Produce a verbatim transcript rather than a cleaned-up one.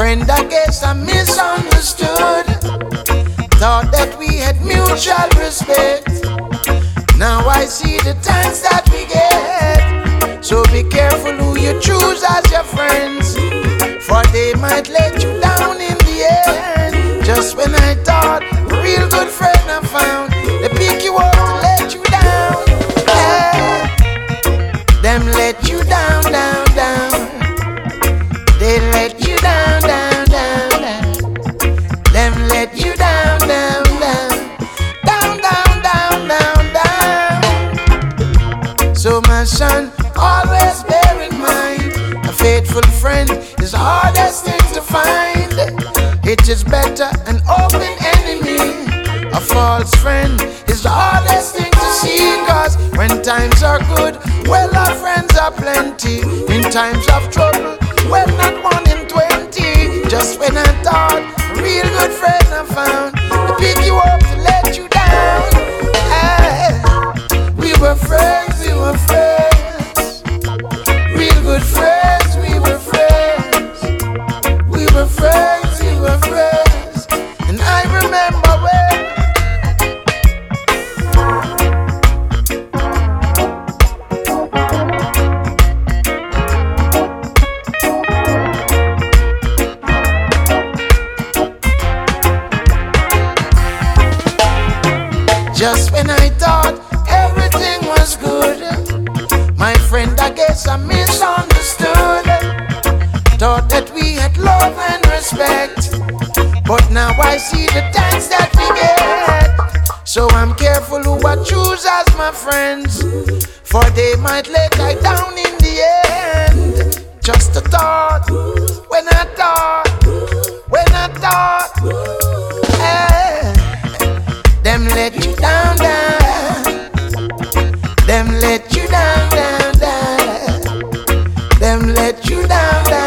friend, I guess I misunderstood. Thought that we had mutual respect. Now I see the times that we get. So be careful who you choose as your friends, for they might let you down in the end. Just when I thought a real good friend I found, they pick you up to let you down. Yeah. Them let you down, down, down. They let you down, down, down, down. Them let you down, down, down. Down, down, down, down, down. So my son, always bear in mind, a faithful friend is the hardest thing to find. It is better an open enemy. A false friend is the hardest thing to see. Cause when times are good, well, our friends are plenty. In times of trouble, well, not one in twenty. Just when I thought a real good friend I found, to pick you up to let you down. Hey, we were friends, we were friends. Real good friends, we were friends. We were friends, we were friends. And I remember when just when I thought everything was good, my friend, I guess I misunderstood. Thought that we had love and respect, but now I see the times that we get. So I'm careful who I choose as my friends, for they might let I down in the end. Just a thought, when I thought, when I thought, hey, them let you down, down. Them let you down, down, down. Them let you down, down.